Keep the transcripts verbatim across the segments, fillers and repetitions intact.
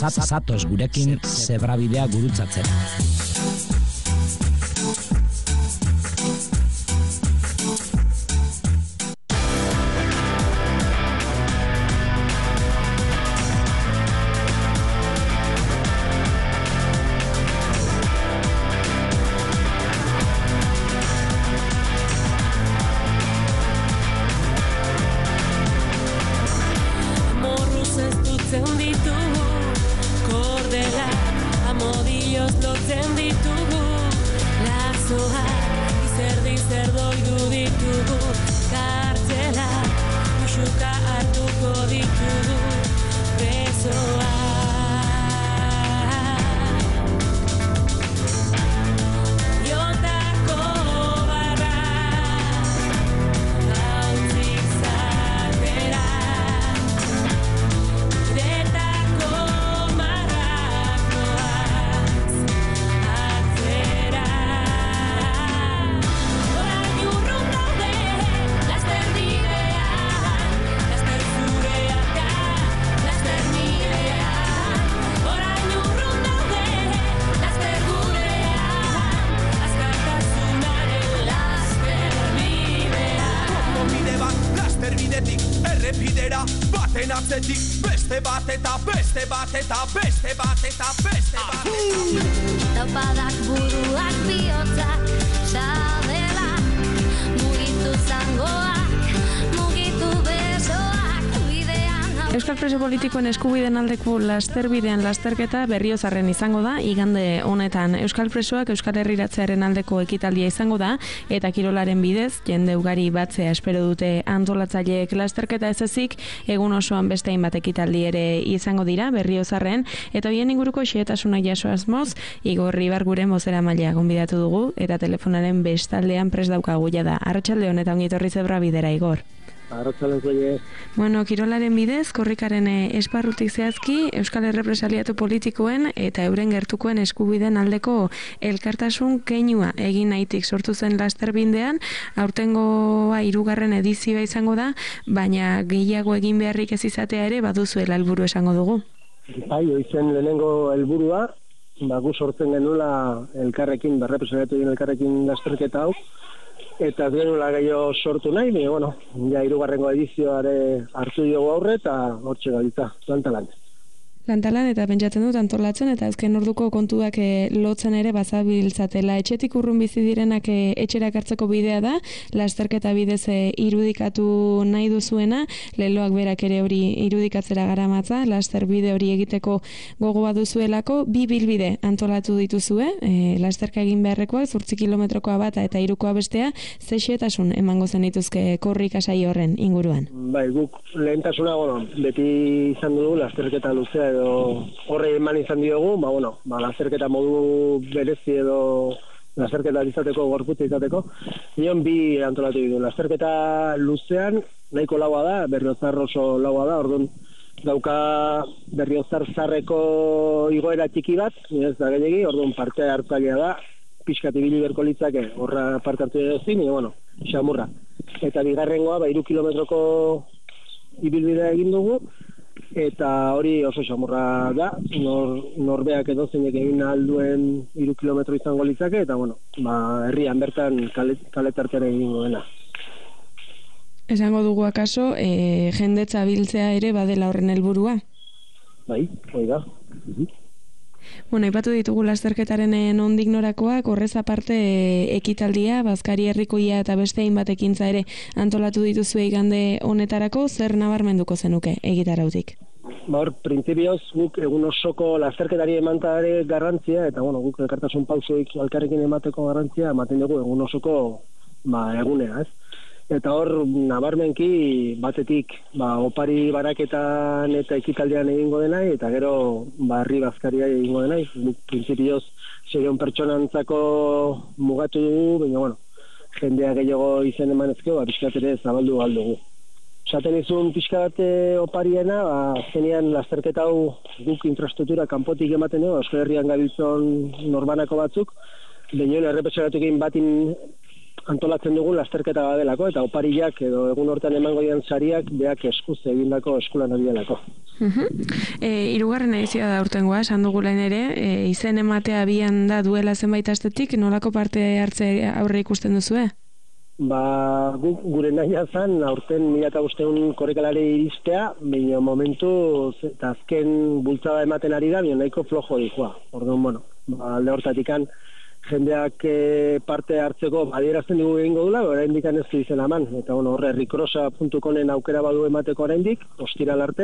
zatoz gurekin zebrabidea gurutzatzera. Beste bat eta beste bat eta beste bat eta beste bat Taupadak buruak bihotzak sabela mugitu zangoak, mugitu besoak bidean. Euskal preso politikoen eskubideen aldeko lasterbidean lasterketa Berriozarren izango da, igande honetan Euskal presoak Euskal Herriratzearen aldeko ekitaldia izango da, eta kirolaren bidez, jende ugari batzea espero dute antolatzaileek lasterketa ez ezik, egun osoan beste hainbat ekitaldi ere izango dira Berriozarren, eta bien inguruko xehetasunak jaso asmoz, Igor Ribar gure bozeramailea gonbidatu dugu, eta telefonaren bestaldean prest daukagu da. Arratsalde honetan ongi etorri Zebrabidera, Igor. Bueno, kirolaren bidez, korrikaren esparrutik zehazki, Euskal Errepresaliatu politikoen eta euren gertukoen eskubideen aldeko elkartasun keinua egin nahitik sortu zen lasterbindean, aurtengoa hirugarren edizioa izango da, baina gehiago egin beharrik ez izatea ere baduzuela helburu esango dugu. Bai, izen lehenengo helburua, ba, gu sortzen genuela elkarrekin, berrepresaliatu egin elkarrekin lasterketa hau, eta genula gehiago sortu nahi, baina, bueno, ja hirugarrengo edizioare hartu diogu aurre, eta hortxe gabiltza, lantalan. Lantalan eta pentsatzen dut antolatzen, eta azken orduko kontuak e, lotzen ere bazabiltzatela. Etxetik urrun bizi direnak e, etxerak hartzeko bidea da, lasterketa bidez e, irudikatu nahi duzuena, leloak berak ere hori irudikatzera garamatza, laster bide hori egiteko gogoa duzuelako, bi bilbide antolatu dituzue, e, lasterka egin beharrekoak, zortzi kilometrokoa bata eta hirukoa bestea, ze xehetasun emango zen dituzke korrika saio horren inguruan? Bai, guk lehentasuna, bueno, beti izan dugu lasterketa luzea edo horre eman izan diogu, ba, bueno, ba, lasterketa modu berezi edo lasterketa izateko, gorputza izateko, nion bi antolatu ditu. Lasterketa luzean, nahiko laua da, Berriozar oso laua da, orduan dauka Berriozar zarreko igoera txiki bat, ez da gehiagi, orduan parte hartzailea da, pixkat ibili berko litzake, horra parte hartu edozin, eta, bueno, xamurra. Eta bigarrengoa, ba, iru kilometroko ibilbidea egin dugu, eta hori oso xamurra da, nor, norbeak edo zeinek egin alduen iru kilometro izango litzake, eta bueno, ba, herrian bertan kaletartean egingo dena. Esango dugu akaso, e, jendetza biltzea ere badela horren helburua? Bai, hori da. Bueno, aipatu ditugu lasterketaren nondik norakoak, horrez aparte e, ekitaldia, Bazkari herrikoia eta beste hainbat ekintza ere antolatu dituzu igande honetarako, zer nabarmenduko zenuke egitarautik? Ba hor, printzipioz guk egun osoko lasterketari emantare garrantzia, eta bueno, guk elkartasun pausoik alkarrekin emateko garrantzia, ematen dugu egun osoko ba, egunea, ez? Eta hor, nabarmenki batetik ba, opari baraketan eta ekitaldean egingo denai, eta gero barri bazkaria egingo denai. Printzipioz, seion pertsonantzako mugatu dugu, baina, bueno, jendea gehiago izen emanezkeo, ba, pixkat ere zabaldu galdugu. Esaten izun pixka bat opariena, ba, zenean lasterketa hau guk infrastruktura kanpotik ematen dugu, Euskal Herrian gabiltzon norbanako batzuk, baina errepresalatukin batin antolatzen dugun lasterketa badelako, eta opariak edo egun hortan emango dian sariak beak eskuz egindako eskulan abielako. Uh-huh. E, irugarren edizioa da urtengoa, esan dugulain ere, e, izen ematea abian da duela zenbait astetik, nolako parte hartze aurre ikusten duzue? Ba, gu, gure nahia zan, aurten mila eta bosteun korrikalari iristea, baina momentu, eta azken bultzada ematen ari da, baina nahiko flojo dikoa. Orduan, bueno, ba, alde hortatikan, jendeak e, parte hartzeko adierazten dugu egingo dula, oraindik ez du izen eman. Eta bueno, horre herrikrosa puntu comen aukera badu emateko oraindik, ostiral arte.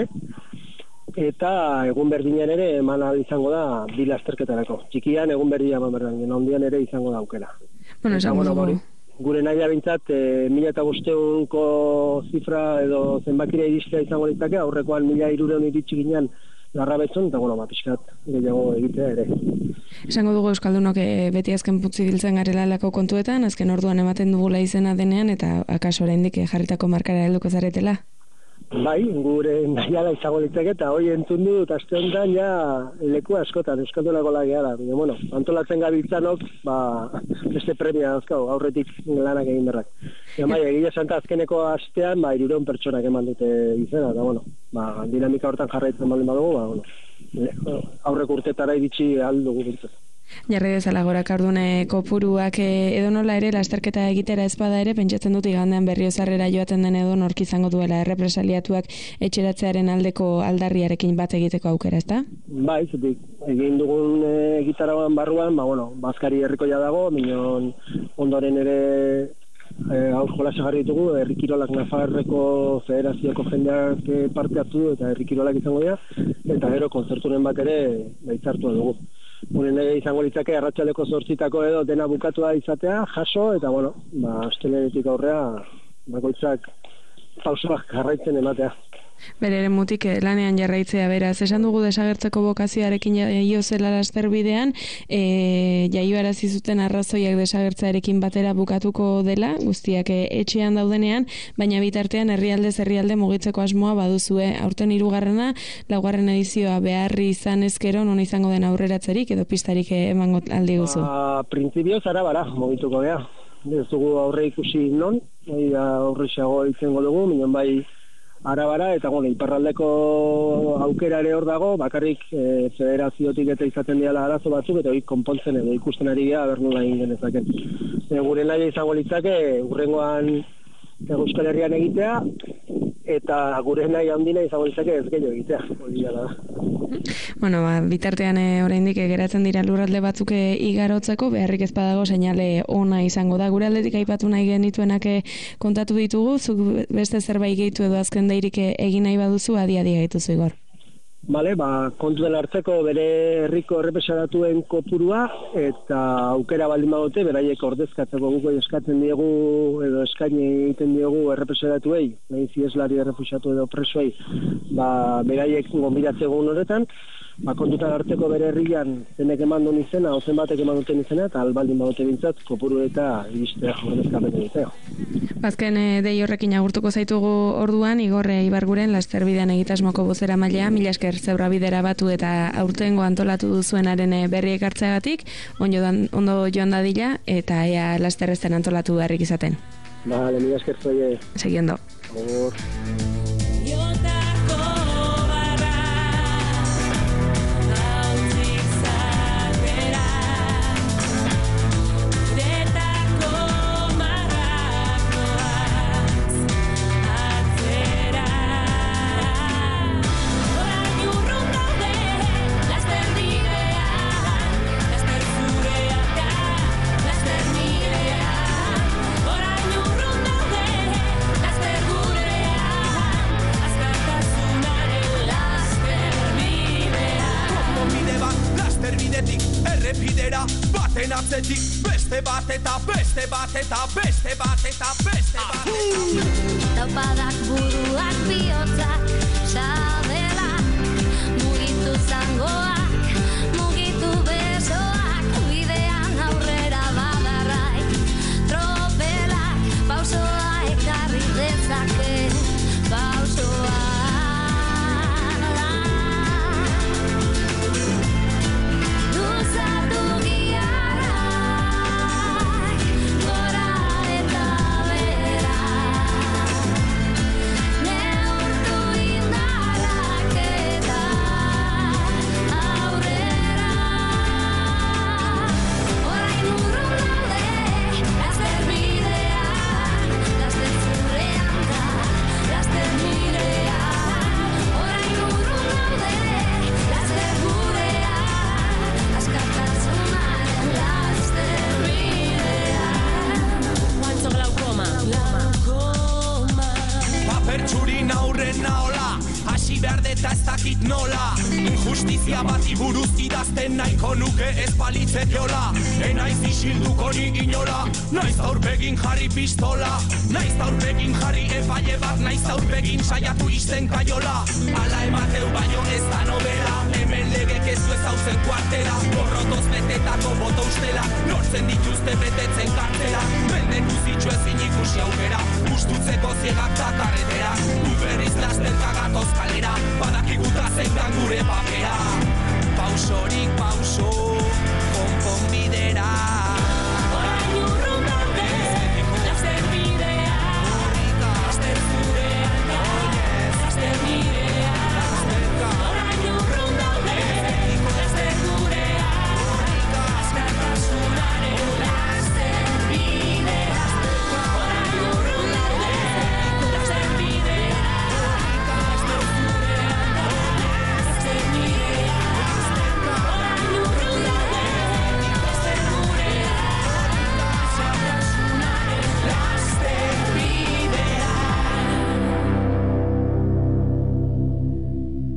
Eta egun berdinean ere eman ahal izango da bi lasterketarako. Txikian egun berdia eman berdan, handian ere izango da aukera. Bueno, esan bueno, bueno, gure nahia bintzat, e, mila eta bosteunko zifra edo zenbakira iristea izango litzake, aurrekoan mila irureun iritsi ginean larrabetzun, eta bueno, ba, pixkat gehiago egitea ere. Esango dugu Euskaldunok e, beti azken putzi biltzen garela alako kontuetan, azken orduan ematen dugula izena denean, eta akaso oraindik jarritako markara helduko zaretela? Bai, gure nahiala izango litzake, eta hoi entzun dut, aste honetan ja leku askotan, Euskaldunako lageara. Bueno, antolatzen gabiltzanok, ba, beste premia dauzkau, aurretik lanak egin berrak. Ja, bai, egia santa azkeneko astean, ba, irureun pertsonak eman dute izena, eta bueno, ba, dinamika hortan jarraitzen baldin badugu, ba, bueno, aurreko urtetara iritsi aldugu bintzat. Jarri bezala gora kardune kopuruak edonola ere lasterketa egitera ezpada ere, pentsatzen dut igandean Berriozarrera joaten den edo nork izango duela errepresaliatuak etxeratzearen aldeko aldarriarekin bat egiteko aukera, ezta? Bai, zutik, egin dugun e, gitaragoan barruan, ba, bueno, bazkari herrikoia dago, minon ondoren ere e, haur jolasa jarri ditugu, herrikirolak Nafarreko federazioko jendeak parte hartu du, eta herrikirolak izango dira, eta gero kontzerturen bat ere baitzartu dugu. Unen izango litzake arratsaleko zortzitako edo dena bukatua izatea, jaso, eta bueno, ba, astelehenetik aurrea bakoitzak pausoak jarraitzen ematea. Bere ere mutik lanean jarraitzea beraz, esan dugu desagertzeko bokazioarekin jaio zela lasterbidean, e, jaioarazi zuten arrazoiak desagertzearekin batera bukatuko dela, guztiak etxean daudenean, baina bitartean herrialdez herrialde mugitzeko asmoa baduzue. Aurten hirugarrena, laugarren edizioa beharri izan ezkero, non izango den aurreratzerik edo pistarik emango aldi guzu? Ba, printzipioz arabara mugituko gea. Ez dugu aurre ikusi non, aurrexago izango dugu, minon bai arabara, eta bueno, iparraldeko aukera ere hor dago, bakarrik e, federaziotik eta izaten diala arazo batzuk, eta hori konpontzen edo ikusten ari gara bernula egin genezaken. E, gure nahi izango litzake, urrengoan Euskal Herrian egitea, eta gure nahi handina izango litzake ez gehiago egitea, hori da. Bueno, ba, bitartean e, oraindik geratzen dira lurralde batzuk e, igarotzeko, beharrik ez badago seinale ona izango da. Gure aldetik aipatu nahi genituenak e, kontatu ditugu, zuk beste zerbait gehitu edo azken deirik e, egin nahi baduzu, adi-adi gaituzu Igor. Bale, ba, kontuen hartzeko bere herriko errepresaratuen kopurua, eta aukera baldin badute, beraiek ordezkatzeko guko eskatzen diegu, edo eskaini egiten diegu errepresaratuei, nahi zieslari errefusatu edo presoei, ba, beraiek gonbidatzeko horretan, ba, kontutan hartzeko bere herrian zenek eman duen izena, ozen batek eman duten izena, eta albaldin badute bintzat, kopuru eta iristea ordezkapen egitea. Bazken e, dei horrekin agurtuko zaitugu orduan, Igorre Ibarguren lasterbidean egitasmoko bozera mailea, mila esker zeura bidera batu eta aurtengo antolatu duzuenaren berriek hartzeagatik, ondo joan dadila, eta ea lasterrezten antolatu beharrik izaten. Vale, mila esker zoie. Seguiendo. Amor. Errepidera baten atzetik beste bat eta beste bat eta beste bat eta beste bat Taupadak buruak bihotzak sabela mugitu zangoak mugitu besoak bidean aurrera badarrai tropelak pausoa ekarri dezake pausoa Gora hurrena hola, hasi behar deta ez dakit nola. Injustizia bati buruz idazten nahiko nuke ez balitzekeola. Enaiz isilduko ni inola, naiz aurpegin jarri pistola. Naiz aurpegin jarri epaile bat, naiz aurpegin saiatu izten kaiola. Ala emateu baino ez da nobela, hemen legek ez du ezautzen kuartela. Gorrotoz betetako boto ustela, nortzen dituzte betetzen kartela. Menden uzitxo ezin ikusi aukera, ustutzeko ziegak takarretera.